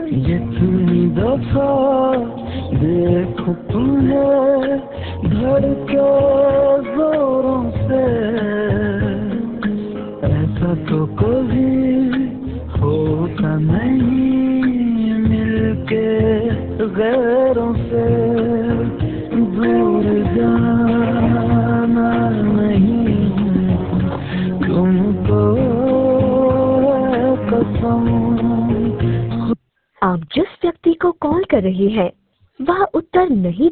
जितनी दफा देखो तुम्हें धड़के जोरों से, ऐसा तो कभी होता नहीं मिलके गैरों से। दूर जाना नहीं तुमको है कसम। आप जिस व्यक्ति को कॉल कर रहे हैं वह उत्तर नहीं